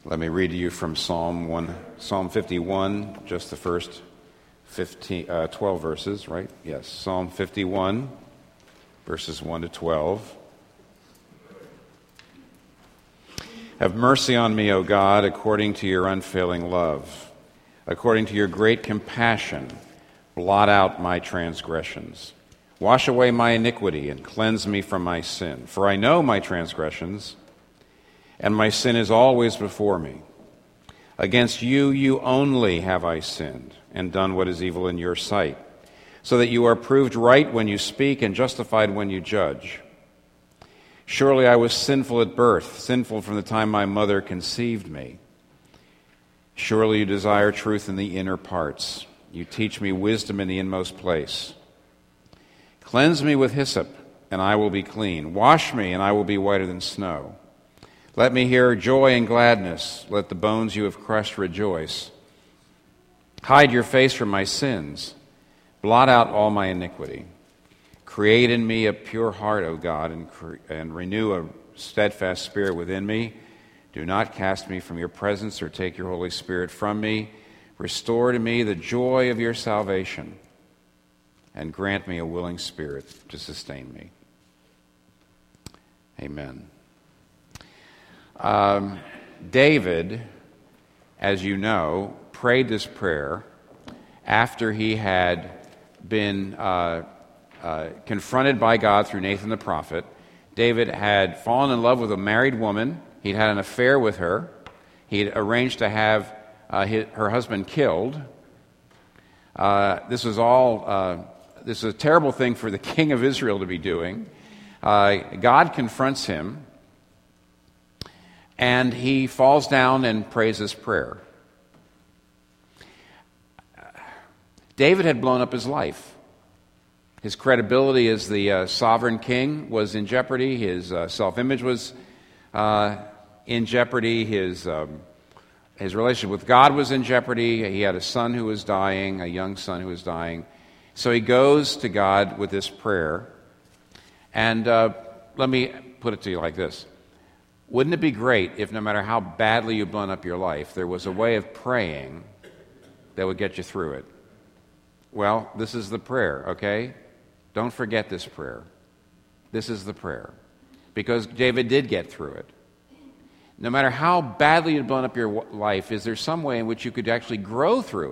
Let me read to you from Psalm 51, just the first 12 verses, right? Yes, Psalm 51, verses 1 to 12. Have mercy on me, O God, according to your unfailing love. According to your great compassion, blot out my transgressions. Wash away my iniquity and cleanse me from my sin. For I know my transgressions, and my sin is always before me. Against you, you only have I sinned and done what is evil in your sight, so that you are proved right when you speak and justified when you judge. Surely I was sinful at birth, sinful from the time my mother conceived me. Surely you desire truth in the inner parts. You teach me wisdom in the inmost place. Cleanse me with hyssop, and I will be clean. Wash me, and I will be whiter than snow. Let me hear joy and gladness. Let the bones you have crushed rejoice. Hide your face from my sins. Blot out all my iniquity. Create in me a pure heart, O God, and renew a steadfast spirit within me. Do not cast me from your presence or take your Holy Spirit from me. Restore to me the joy of your salvation, and grant me a willing spirit to sustain me. Amen. David, as you know, prayed this prayer after he had been confronted by God through Nathan the prophet. David had fallen in love with a married woman. He'd had an affair with her. He'd arranged to have her husband killed. This is a terrible thing for the king of Israel to be doing. God confronts him, and he falls down and prays this prayer. David had blown up his life. His credibility as the sovereign king was in jeopardy. His self-image was in jeopardy. His relationship with God was in jeopardy. He had a son who was dying, a young son who was dying. So he goes to God with this prayer. And let me put it to you like this. Wouldn't it be great if no matter how badly you've blown up your life, there was a way of praying that would get you through it? Well, this is the prayer, okay? Don't forget this prayer. This is the prayer. Because David did get through it. No matter how badly you've blown up your life, is there some way in which you could actually grow through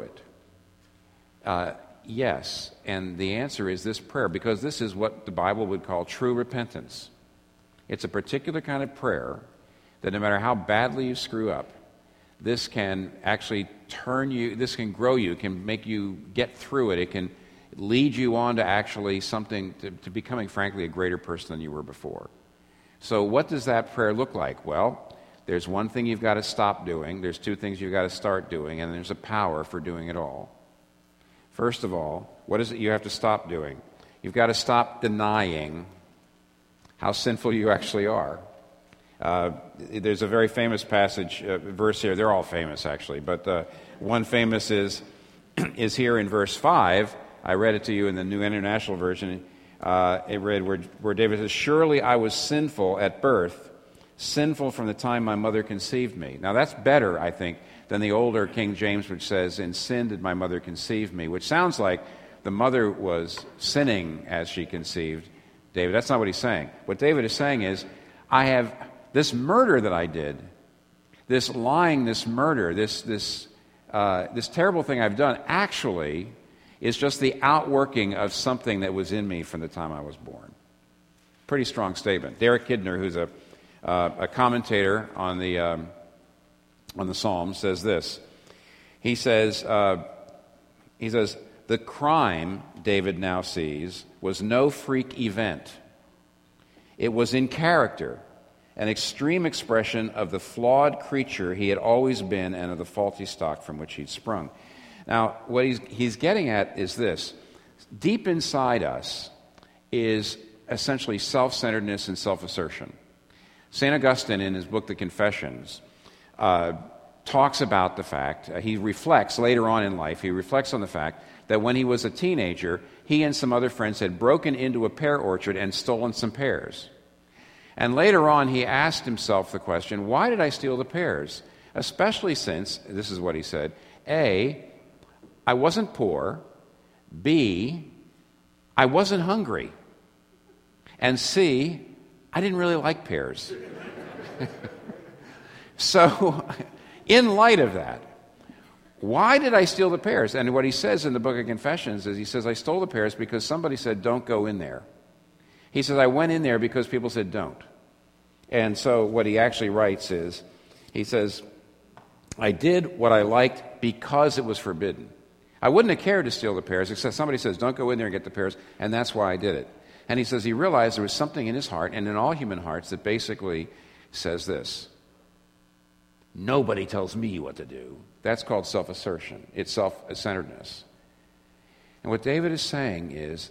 it? Yes. And the answer is this prayer, because this is what the Bible would call true repentance. It's a particular kind of prayer that no matter how badly you screw up, this can actually turn you, this can grow you, it can make you get through it, it can lead you on to actually something, to becoming, frankly, a greater person than you were before. So what does that prayer look like? Well, there's one thing you've got to stop doing, there's two things you've got to start doing, and there's a power for doing it all. First of all, what is it you have to stop doing? You've got to stop denying how sinful you actually are. There's a very famous verse here. They're all famous, actually, but one famous is here in verse 5. I read it to you in the New International Version. It read where David says, "Surely I was sinful at birth, sinful from the time my mother conceived me." Now that's better, I think, than the older King James, which says, "In sin did my mother conceive me," which sounds like the mother was sinning as she conceived David. That's not what he's saying. What David is saying is, I have this murder that I did, this lying, this murder, this terrible thing I've done, actually is just the outworking of something that was in me from the time I was born. Pretty strong statement. Derek Kidner, who's a commentator on the Psalms, says this. He says, the crime David now sees was no freak event. It was in character, an extreme expression of the flawed creature he had always been and of the faulty stock from which he'd sprung. Now, what he's getting at is this. Deep inside us is essentially self-centeredness and self-assertion. St. Augustine, in his book, The Confessions, talks about the fact, he reflects later on in life, he reflects on the fact that when he was a teenager, he and some other friends had broken into a pear orchard and stolen some pears. And later on, he asked himself the question, why did I steal the pears? especially since, this is what he said, A, I wasn't poor, B, I wasn't hungry, and C, I didn't really like pears. So, in light of that, why did I steal the pears? And what he says in the book of Confessions is, he says, I stole the pears because somebody said, don't go in there. He says, I went in there because people said, don't. And so what he actually writes is, he says, I did what I liked because it was forbidden. I wouldn't have cared to steal the pears, except somebody says, don't go in there and get the pears, and that's why I did it. And he says he realized there was something in his heart, and in all human hearts, that basically says this: nobody tells me what to do. That's called self-assertion. It's self-centeredness. And what David is saying is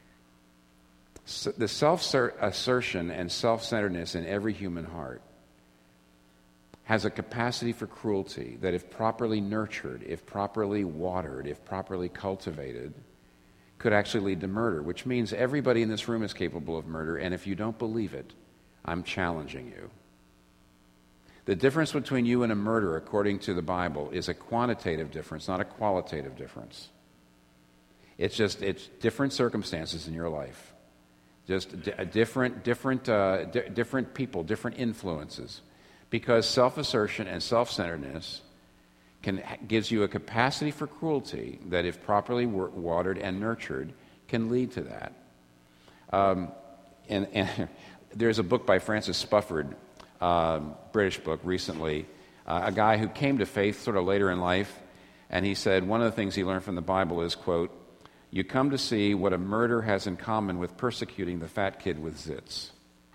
the self-assertion and self-centeredness in every human heart has a capacity for cruelty that, if properly nurtured, if properly watered, if properly cultivated, could actually lead to murder, which means everybody in this room is capable of murder, and if you don't believe it, I'm challenging you. The difference between you and a murderer, according to the Bible, is a quantitative difference, not a qualitative difference. It's different circumstances in your life, just different people, different influences, because self-assertion and self-centeredness gives you a capacity for cruelty that, if properly watered and nurtured, can lead to that. And there's a book by Francis Spufford, British book, recently, a guy who came to faith sort of later in life, and he said one of the things he learned from the Bible is, quote, you come to see what a murder has in common with persecuting the fat kid with zits.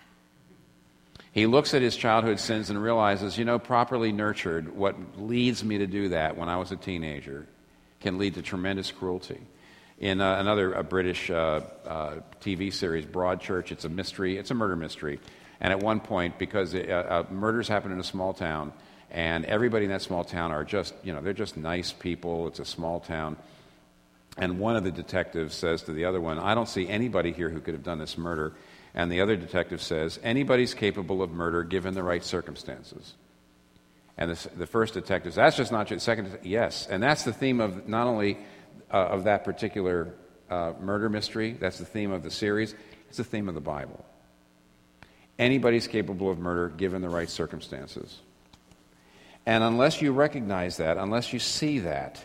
He looks at his childhood sins and realizes, properly nurtured, what leads me to do that when I was a teenager can lead to tremendous cruelty. In another British TV series, Broadchurch, it's a mystery, it's a murder mystery. And at one point, because murders happen in a small town, and everybody in that small town are just, they're just nice people, it's a small town. And one of the detectives says to the other one, I don't see anybody here who could have done this murder. And the other detective says, anybody's capable of murder given the right circumstances. And the first detective says, that's just not true. The second, yes. And that's the theme of not only of that particular murder mystery, that's the theme of the series, it's the theme of the Bible. Anybody's capable of murder given the right circumstances. And unless you recognize that, unless you see that,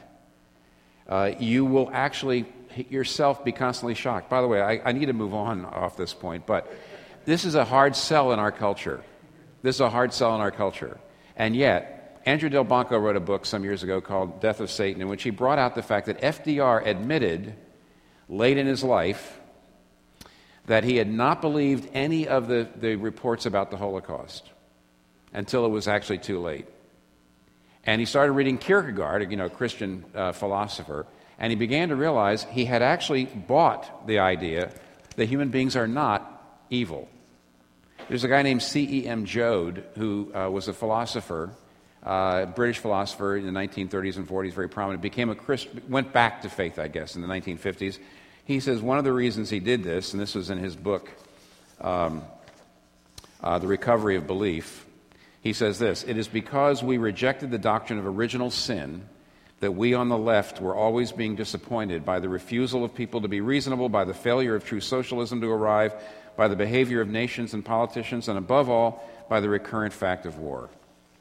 you will actually yourself be constantly shocked. By the way, I need to move on off this point, but this is a hard sell in our culture. This is a hard sell in our culture. And yet, Andrew Delbanco wrote a book some years ago called Death of Satan, in which he brought out the fact that FDR admitted late in his life that he had not believed any of the reports about the Holocaust until it was actually too late. And he started reading Kierkegaard, a Christian philosopher, and he began to realize he had actually bought the idea that human beings are not evil. There's a guy named C.E.M. Joad who was a philosopher, British philosopher in the 1930s and 40s, very prominent, became a Christian, went back to faith, I guess, in the 1950s. He says one of the reasons he did this, and this was in his book, The Recovery of Belief, he says this: it is because we rejected the doctrine of original sin that we on the left were always being disappointed by the refusal of people to be reasonable, by the failure of true socialism to arrive, by the behavior of nations and politicians, and above all, by the recurrent fact of war.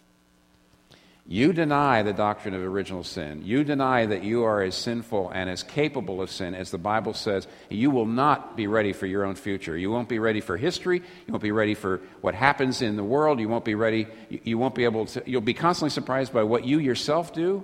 You deny the doctrine of original sin. You deny that you are as sinful and as capable of sin as the Bible says. You will not be ready for your own future. You won't be ready for history. You won't be ready for what happens in the world. You won't be ready. You won't be able to. You'll be constantly surprised by what you yourself do.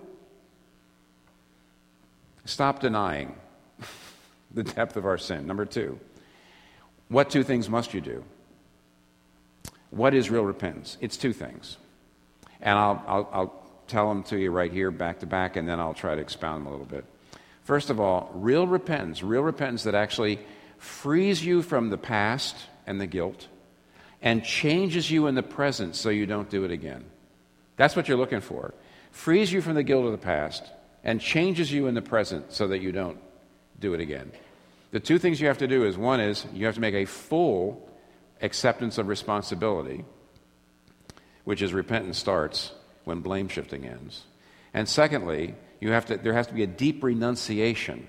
Stop denying the depth of our sin. Number two, what two things must you do? What is real repentance? It's two things. And I'll tell them to you right here, back to back, and then I'll try to expound them a little bit. First of all, real repentance that actually frees you from the past and the guilt and changes you in the present so you don't do it again. That's what you're looking for. Frees you from the guilt of the past and changes you in the present so that you don't do it again. The two things you have to do is, one is you have to make a full acceptance of responsibility, which is repentance starts, when blame shifting ends. And secondly, there has to be a deep renunciation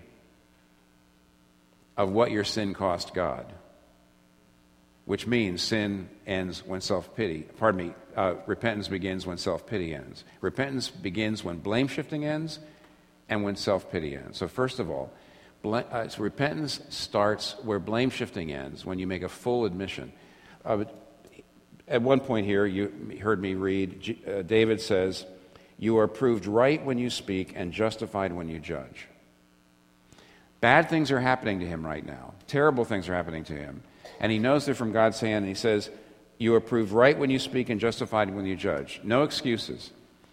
of what your sin cost God, which means sin ends when repentance begins when self-pity ends. Repentance begins when blame shifting ends and when self-pity ends. So first of all, repentance starts where blame shifting ends, when you make a full admission. At one point here, you heard me read, David says, "You are proved right when you speak and justified when you judge." Bad things are happening to him right now. Terrible things are happening to him. And he knows they're from God's hand, and he says, "You are proved right when you speak and justified when you judge." No excuses.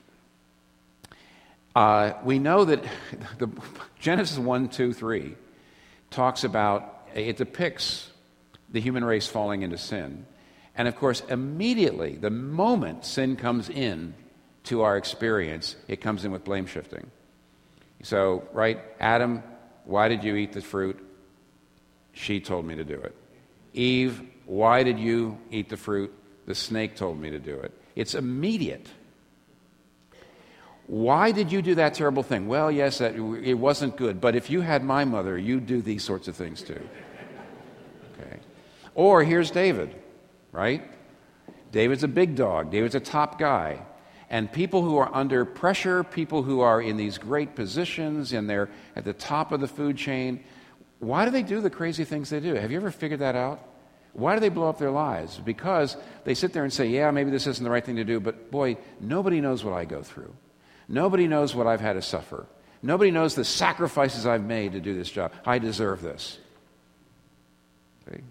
We know that the Genesis 1, 2, 3 talks about, it depicts the human race falling into sin. And of course, immediately, the moment sin comes in to our experience, it comes in with blame shifting. So, right, Adam, why did you eat the fruit? She told me to do it. Eve, why did you eat the fruit? The snake told me to do it. It's immediate. Why did you do that terrible thing? Well, yes, it wasn't good, but if you had my mother, you'd do these sorts of things too. Okay. Or here's David, right? David's a big dog. David's a top guy. And people who are under pressure, people who are in these great positions, and they're at the top of the food chain, why do they do the crazy things they do? Have you ever figured that out? Why do they blow up their lives? Because they sit there and say, yeah, maybe this isn't the right thing to do, but boy, nobody knows what I go through. Nobody knows what I've had to suffer. Nobody knows the sacrifices I've made to do this job. I deserve this. Okay?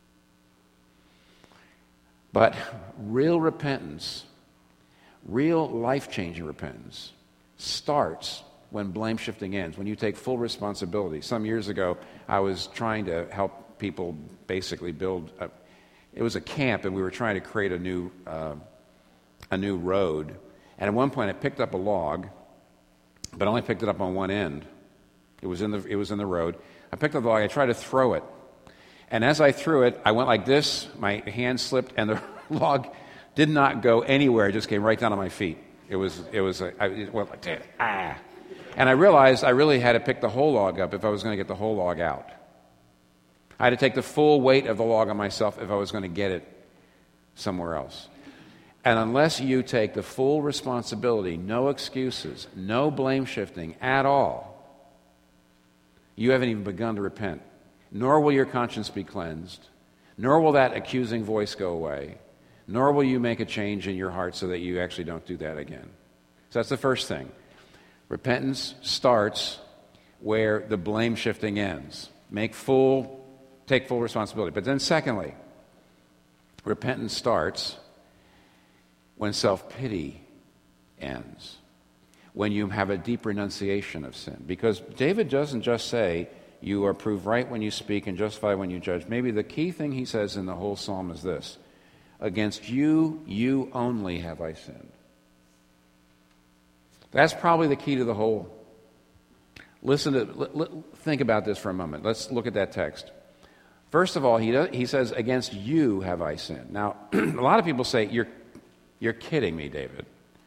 But real repentance, real life-changing repentance, starts when blame shifting ends, when you take full responsibility. Some years ago, I was trying to help people basically it was a camp, and we were trying to create a new road. And at one point, I picked up a log, but I only picked it up on one end. It was in the road. I picked up the log. I tried to throw it, and as I threw it, I went like this. My hand slipped, and the log did not go anywhere. It just came right down on my feet. It went like that. Ah. And I realized I really had to pick the whole log up if I was going to get the whole log out. I had to take the full weight of the log on myself if I was going to get it somewhere else. And unless you take the full responsibility, no excuses, no blame shifting at all, you haven't even begun to repent. Nor will your conscience be cleansed. Nor will that accusing voice go away. Nor will you make a change in your heart so that you actually don't do that again. So that's the first thing. Repentance starts where the blame shifting ends. Take full responsibility. But then secondly, repentance starts when self-pity ends, when you have a deep renunciation of sin. Because David doesn't just say, you are proved right when you speak and justified when you judge. Maybe the key thing he says in the whole psalm is this: against you, you only have I sinned. That's probably the key to the whole. Think about this for a moment. Let's look at that text. First of all, he says, against you have I sinned. Now, a lot of people say, you're kidding me, David.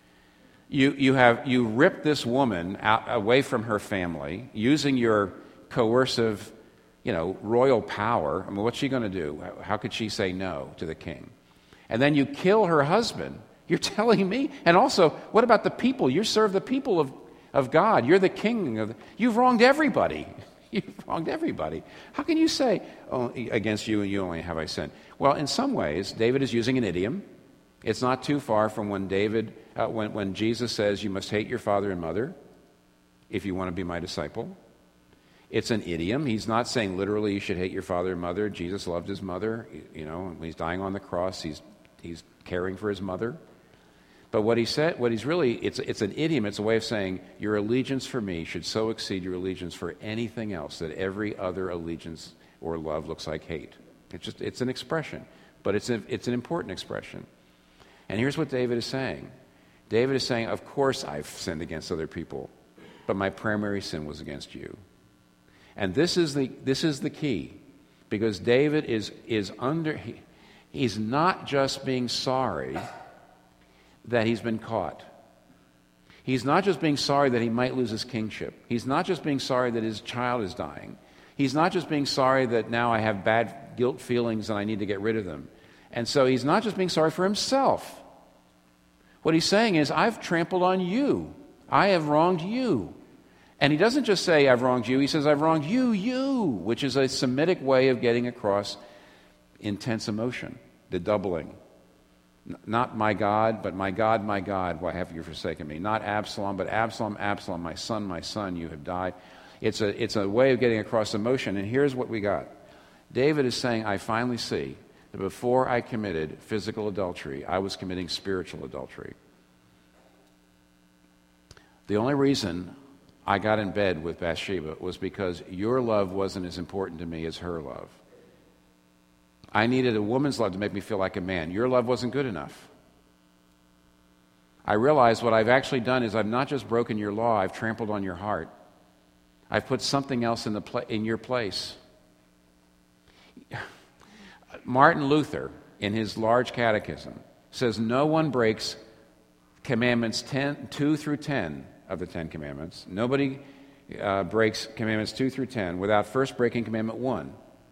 You ripped this woman away from her family using your coercive, royal power. I mean, what's she going to do? How could she say no to the king? And then you kill her husband. You're telling me? And also, what about the people? You serve the people of God. You're the king. You've wronged everybody. You've wronged everybody. How can you say, against you and you only have I sinned? Well, in some ways, David is using an idiom. It's not too far from when when Jesus says you must hate your father and mother if you want to be my disciple. It's an idiom. He's not saying literally you should hate your father and mother. Jesus loved his mother. When he's dying on the cross, he's caring for his mother. But it's an idiom. It's a way of saying your allegiance for me should so exceed your allegiance for anything else that every other allegiance or love looks like hate. It's an expression, but it's an important expression. And here's what David is saying. David is saying, of course I've sinned against other people, but my primary sin was against you. And this is the key, because David he's not just being sorry that he's been caught. He's not just being sorry that he might lose his kingship. He's not just being sorry that his child is dying. He's not just being sorry that now I have bad guilt feelings and I need to get rid of them. And so he's not just being sorry for himself. What he's saying is, I've trampled on you. I have wronged you. And he doesn't just say, I've wronged you. He says, I've wronged you, which is a Semitic way of getting across intense emotion, the doubling. Not my God, but my God, why have you forsaken me? Not Absalom, but Absalom, Absalom, my son, you have died. It's a way of getting across emotion. And here's what we got. David is saying, I finally see that before I committed physical adultery, I was committing spiritual adultery. The only reason I got in bed with Bathsheba was because your love wasn't as important to me as her love. I needed a woman's love to make me feel like a man. Your love wasn't good enough. I realized what I've actually done is I've not just broken your law, I've trampled on your heart. I've put something else in your place. Martin Luther, in his large catechism, says no one breaks commandments 2 through 10 of the 10 commandments. Nobody breaks commandments 2 through 10 without first breaking commandment 1.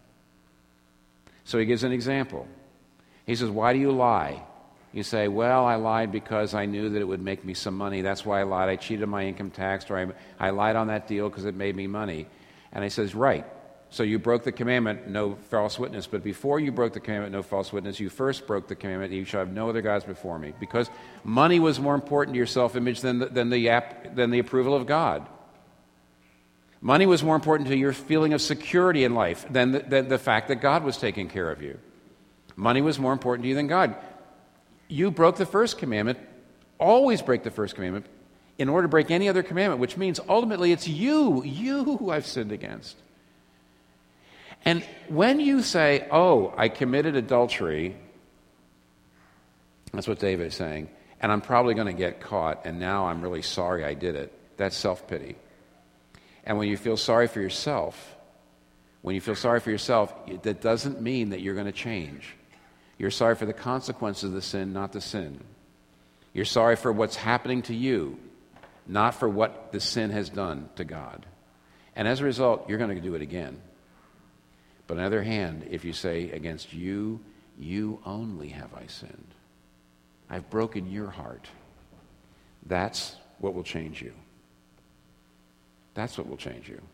So he gives an example. He says, why do you lie? You say, well, I lied because I knew that it would make me some money. That's why I lied. I cheated my income tax, or I lied on that deal because it made me money. And he says, right. So you broke the commandment, no false witness. But before you broke the commandment, no false witness, you first broke the commandment, you shall have no other gods before me. Because money was more important to your self-image than the approval of God. Money was more important to your feeling of security in life than the fact that God was taking care of you. Money was more important to you than God. You broke the first commandment, always break the first commandment, in order to break any other commandment, which means ultimately it's you who I've sinned against. And when you say, oh, I committed adultery, that's what David is saying, and I'm probably going to get caught, and now I'm really sorry I did it, that's self-pity. And when you feel sorry for yourself, that doesn't mean that you're going to change. You're sorry for the consequences of the sin, not the sin. You're sorry for what's happening to you, not for what the sin has done to God. And as a result, you're going to do it again. But on the other hand, if you say, against you only have I sinned. I've broken your heart. That's what will change you. That's what will change you.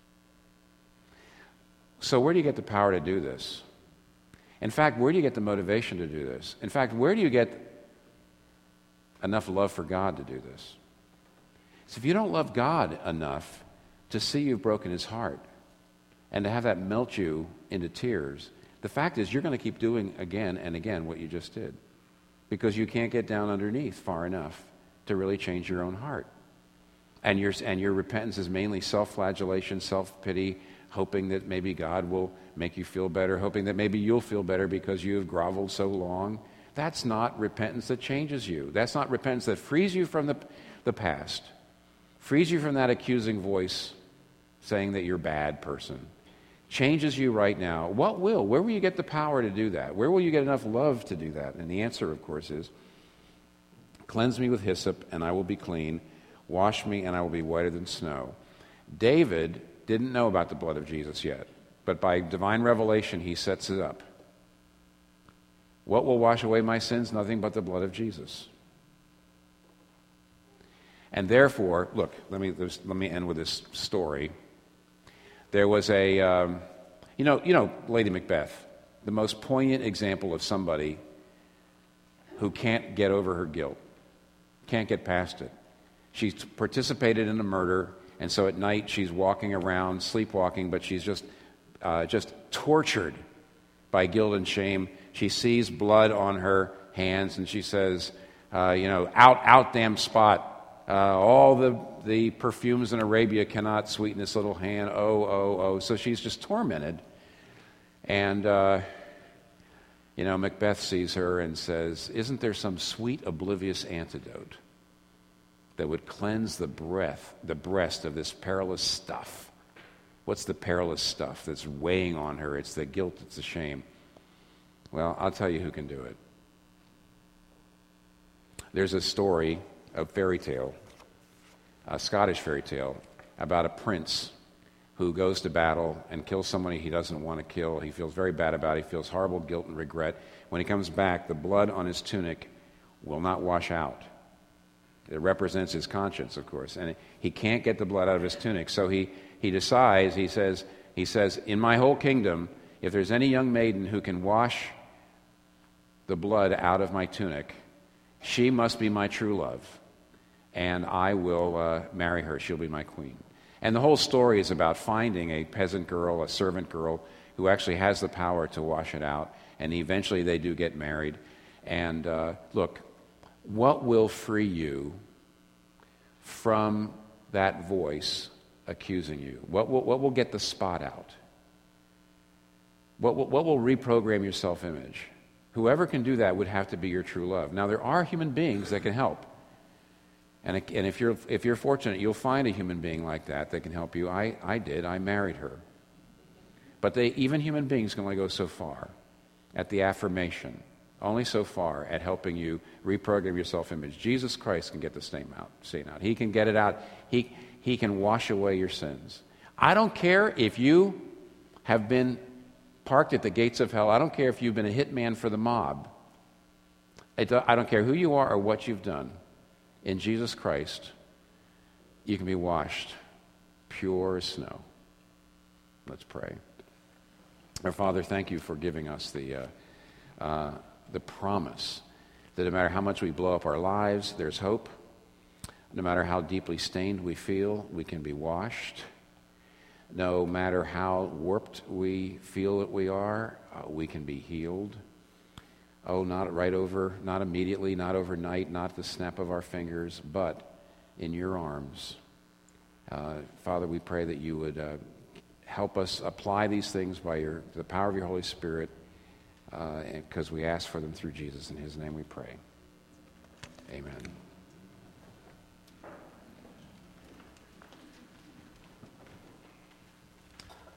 So where do you get the power to do this? In fact, where do you get the motivation to do this? In fact, where do you get enough love for God to do this? So if you don't love God enough to see you've broken his heart and to have that melt you into tears, the fact is you're going to keep doing again and again what you just did because you can't get down underneath far enough to really change your own heart. And your repentance is mainly self-flagellation, self-pity, hoping that maybe God will make you feel better, hoping that maybe you'll feel better because you have groveled so long. That's not repentance that changes you. That's not repentance that frees you from the past, frees you from that accusing voice saying that you're a bad person, changes you right now. What will? Where will you get the power to do that? Where will you get enough love to do that? And the answer, of course, is, cleanse me with hyssop and I will be clean. Wash me and I will be whiter than snow. David didn't know about the blood of Jesus yet, but by divine revelation he sets it up. What will wash away my sins? Nothing but the blood of Jesus. And therefore, look, let me end with this story. There was a, you know, Lady Macbeth, the most poignant example of somebody who can't get over her guilt, can't get past it. She's participated in a murder, and so at night she's walking around, sleepwalking, but she's just tortured by guilt and shame. She sees blood on her hands, and she says, out damn spot. All the perfumes in Arabia cannot sweeten this little hand. Oh. So she's just tormented. And, Macbeth sees her and says, isn't there some sweet, oblivious antidote that would cleanse the breast of this perilous stuff? What's the perilous stuff that's weighing on her? It's the guilt, it's the shame. Well, I'll tell you who can do it. There's a story, a fairy tale, a Scottish fairy tale about a prince who goes to battle and kills somebody he doesn't want to kill. He feels very bad about it. He feels horrible guilt and regret. When he comes back, the blood on his tunic will not wash out. It represents his conscience, of course, and he can't get the blood out of his tunic. So he decides, he says, in my whole kingdom, if there's any young maiden who can wash the blood out of my tunic, she must be my true love, and I will marry her. She'll be my queen. And the whole story is about finding a peasant girl, a servant girl, who actually has the power to wash it out, and eventually they do get married. And look, what will free you from that voice accusing you? What will get the spot out? What will reprogram your self-image? Whoever can do that would have to be your true love. Now, there are human beings that can help. And if you're fortunate, you'll find a human being like that can help you. I did. I married her. But even human beings can only go so far at the affirmation, only so far at helping you reprogram your self-image. Jesus Christ can get the stain out. He can get it out. He can wash away your sins. I don't care if you have been parked at the gates of hell. I don't care if you've been a hitman for the mob. I don't care who you are or what you've done. In Jesus Christ, you can be washed pure as snow. Let's pray. Our Father, thank you for giving us the promise that no matter how much we blow up our lives, there's hope. No matter how deeply stained we feel, we can be washed. No matter how warped we feel that we are, we can be healed. Oh, not immediately, not overnight, not the snap of our fingers, but in your arms. Father, we pray that you would help us apply these things by the power of your Holy Spirit, because we ask for them through Jesus. In his name we pray. Amen.